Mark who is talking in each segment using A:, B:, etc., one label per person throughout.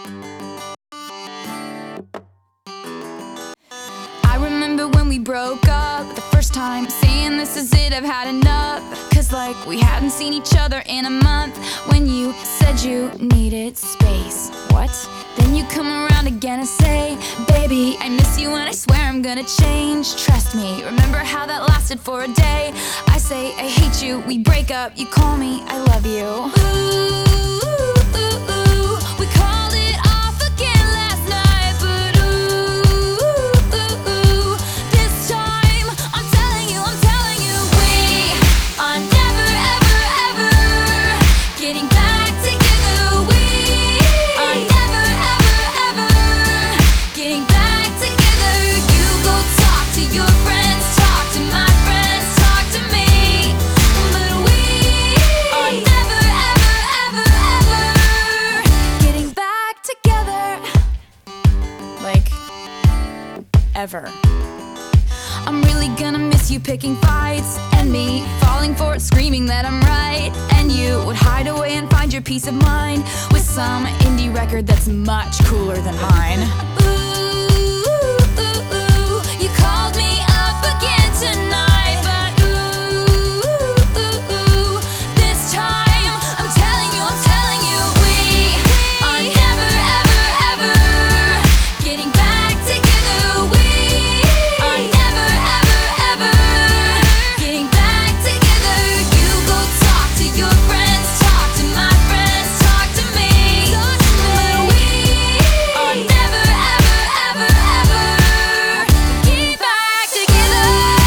A: I remember when we broke up the first time, saying this is it, I've had enough. Cause like we hadn't seen each other in a month. When you said you needed space. What? Then you come around again and say, baby, I miss you and I swear I'm gonna change. Trust me, remember how that lasted for a day? I say I hate you, we break up, you call me I love you. Ooh, we called it off again last night. But ooh, this time I'm telling you, we are never ever ever getting back together. We are never ever ever getting back together. You go talk to your friends, talk to my friends, talk to me. But we are never ever ever ever getting back together. Like, ever. I'm really gonna miss you picking fights, and me falling for it, screaming that I'm right. And you would hide away and find your peace of mind with some indie record that's much cooler than mine. Ooh, you called me up again tonight. But ooh, this time I'm telling you, we are never ever ever getting back together. We are never ever ever getting back together. You go talk to your friends, talk to my friends, talk to me. But we are never ever ever ever get back together.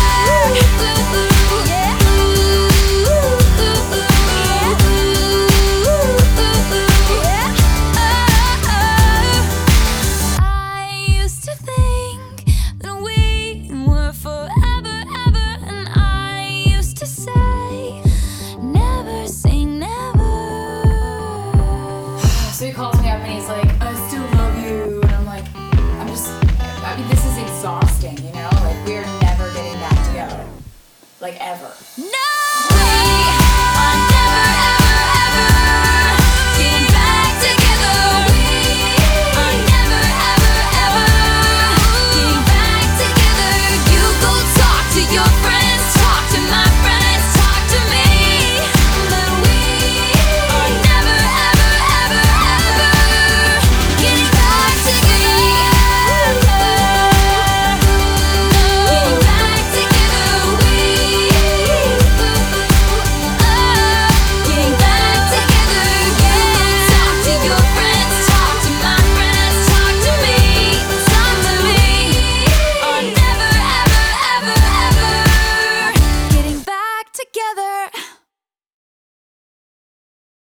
A: I used to think that we were forever, ever, and I used to say, never say never. So he calls me up and he's like, I still love you. And I'm like, I mean, this is exhausting, you know? Like, we're never getting back together. Like, ever. No!